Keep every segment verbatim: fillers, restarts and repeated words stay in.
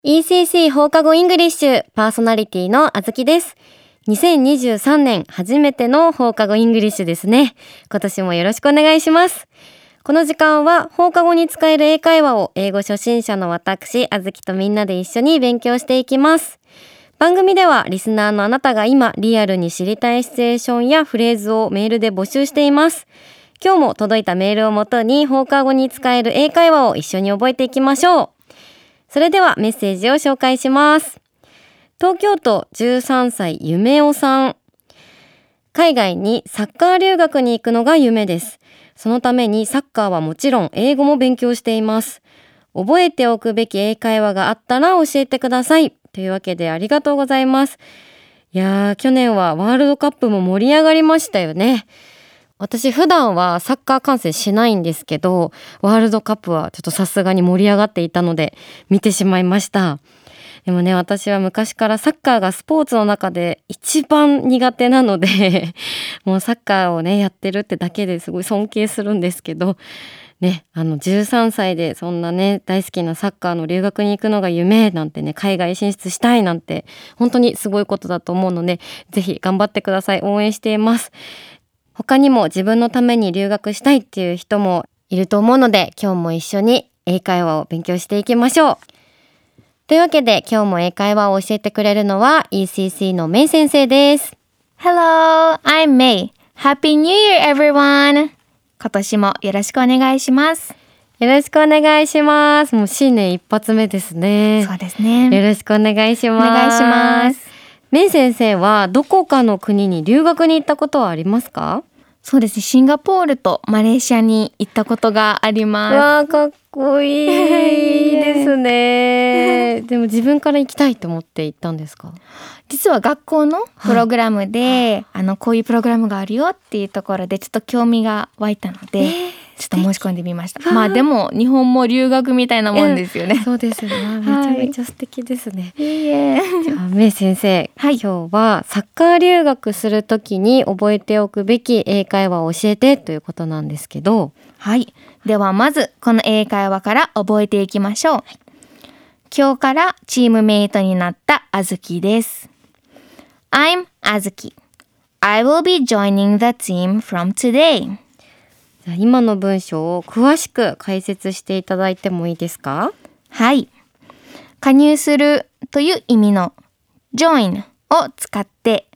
イーシーシー 放課後イングリッシュパーソナリティのあずきです。にせんにじゅうさんねん初めての放課後イングリッシュですね。今年もよろしくお願いします。この時間は放課後に使える英会話を英語初心者の私あずきとみんなで一緒に勉強していきます。番組ではリスナーのあなたが今リアルに知りたいシチュエーションやフレーズをメールで募集しています。今日も届いたメールをもとに放課後に使える英会話を一緒に覚えていきましょう。それではメッセージを紹介します。東京都じゅうさんさいゆめおさん。海外にサッカー留学に行くのが夢です。そのためにサッカーはもちろん英語も勉強しています。覚えておくべき英会話があったら教えてください。というわけでありがとうございます。いやー、去年はワールドカップも盛り上がりましたよね。私普段はサッカー観戦しないんですけど、ワールドカップはちょっとさすがに盛り上がっていたので見てしまいました。でもね、私は昔からサッカーがスポーツの中で一番苦手なのでもうサッカーをねやってるってだけですごい尊敬するんですけどね、あのじゅうさんさいでそんなね大好きなサッカーの留学に行くのが夢なんてね、海外進出したいなんて本当にすごいことだと思うので、ぜひ頑張ってください。応援しています。他にも自分のために留学したいっていう人もいると思うので、今日も一緒に英会話を勉強していきましょう。というわけで今日も英会話を教えてくれるのは イーシーシー のメイ先生です。 Hello, I'm May. Happy New Year, everyone. 今年もよろしくお願いします。 よろしくお願いします。もう新年一発目ですね。 そうですね。 よろしくお願いします。 お願いします。 メイ先生はどこかの国に留学に行ったことはありますか？ そうですね、シンガポールとマレーシアに行ったことがあります。 わー、かっこいいですねでも自分から行きたいと思って行ったんですか？ 実は学校のプログラムで、はい、あのこういうプログラムがあるよっていうところでちょっと興味が湧いたので、えー、ちょっと申し込んでみました。まあでも日本も留学みたいなもんですよね、 うん、そうですね。めちゃめちゃ素敵ですね、 はい、いいえ。 じゃあメイ先生、はい、今日はサッカー留学するときに覚えておくべき英会話を教えてということなんですけど、 はい、ではまずこの英会話から覚えていきましょう、はい、今日からチームメイトになったあずきです。 I'm Azuki. I will be joining the team from today. じゃあ今の文章を詳しく解説していただいてもいいですか？ はい、加入するという意味の join を使って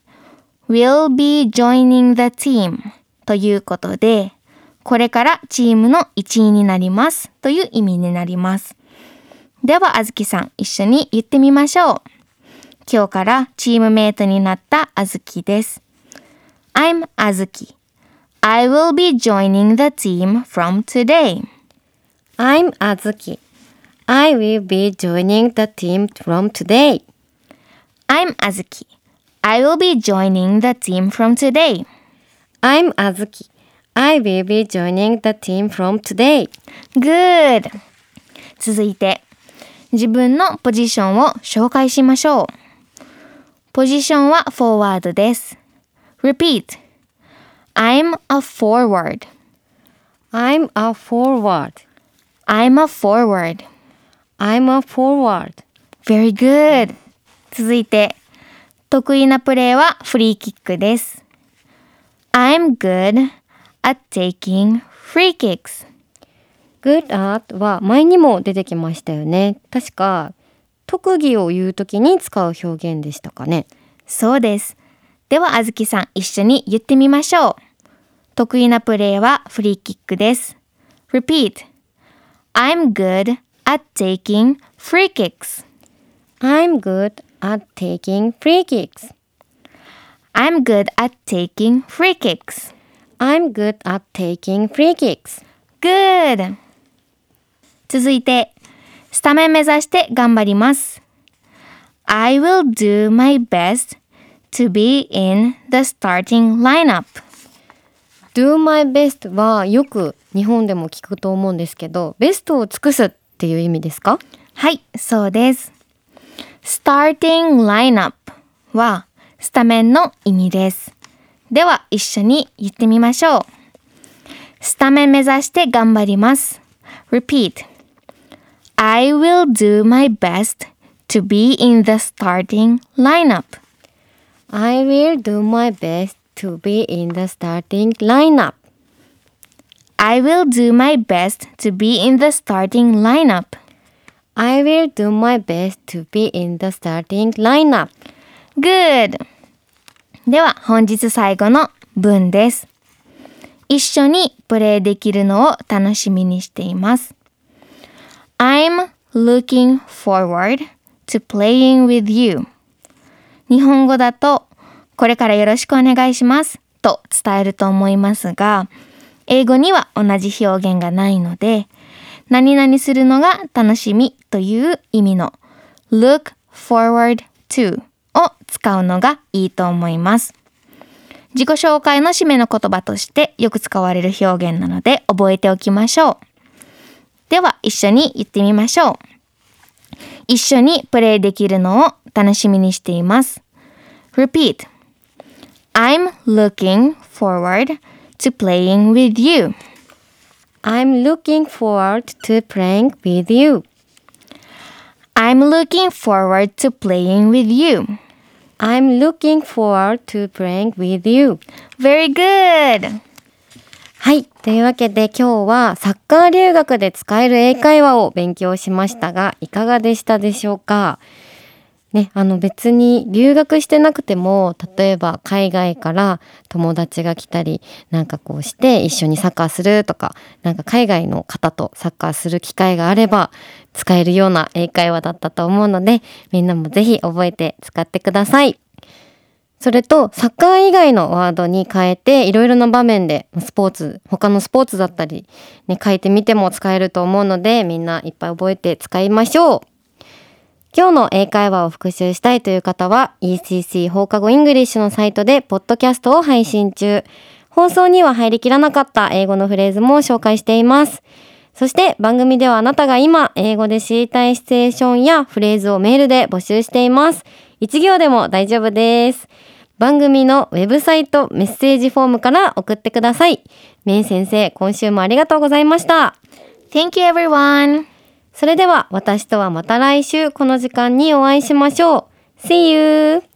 will be joining the team ということで、これからチームの一員になりますという意味になります。ではあずきさん、一緒に言ってみましょう。今日からチームメイトになったあずきです。 I'm Azuki. I will be joining the team from today. I'm Azuki. I will be joining the team from today. I'm Azuki. I will be joining the team from today. I'm Azuki. I will be joining the team from today. Good! 続いて、自分のポジションを紹介しましょう。ポジションはフォワードです。Repeat. I'm a forward. I'm a forward. I'm a forward. I'm a forward. Very good! 続いて、得意なプレーはフリーキックです。I'm good at taking free kicks. Good at は前にも出てきましたよね。確か特技を言うときに使う表現でしたかね。 そうです。ではあずきさん、一緒に言ってみましょう。得意なプレーはフリーキックです。Repeat. I'm good at taking free kicks. I'm good at taking free kicks. I'm good at taking free kicks. I'm good at taking free kicks. Good! 続いて、スタメン目指して頑張ります。I will do my best to be in the starting lineup.Do my best はよく日本でも聞くと思うんですけど、ベストを尽くすっていう意味ですか？ はい、そうです。starting lineup はスタメンの意味です。では一緒に言ってみましょう。スタメン目指して頑張ります。Repeat. I will do my best to be in the starting lineup. I will do my best to be in the starting lineup. I will do my best to be in the starting lineup. I will do my best to be in the starting lineup. Good! では本日最後の文です。一緒にプレイできるのを楽しみにしています。I'm looking forward to playing with you. 日本語だとこれからよろしくお願いしますと伝えると思いますが、英語には同じ表現がないので、何々するのが楽しみという意味の look forward to を使うのがいいと思います。自己紹介の締めの言葉としてよく使われる表現なので覚えておきましょう。では一緒に言ってみましょう。一緒にプレイできるのを楽しみにしています。Repeat. I'm looking forward to playing with you. I'm looking forward to playing with you. I'm looking forward to playing with you. I'm looking forward to playing with you. Very good! はい。というわけで今日はサッカー留学で使える英会話を勉強しましたが、いかがでしたでしょうか？ね、あの別に留学してなくても、例えば海外から友達が来たりなんかこうして一緒にサッカーするとか、なんか海外の方とサッカーする機会があれば使えるような英会話だったと思うので、みんなもぜひ覚えて使ってください。それとサッカー以外のワードに変えていろいろな場面でスポーツ、他のスポーツだったり、ね、変えてみても使えると思うので、みんないっぱい覚えて使いましょう。今日の英会話を復習したいという方は イーシーシー 放課後イングリッシュのサイトでポッドキャストを配信中。放送には入りきらなかった英語のフレーズも紹介しています。そして番組ではあなたが今英語で知りたいシチュエーションやフレーズをメールで募集しています。一行でも大丈夫です。番組のウェブサイトメッセージフォームから送ってください。メン先生、今週もありがとうございました。 Thank you everyone! それでは私とはまた来週この時間にお会いしましょう。See you!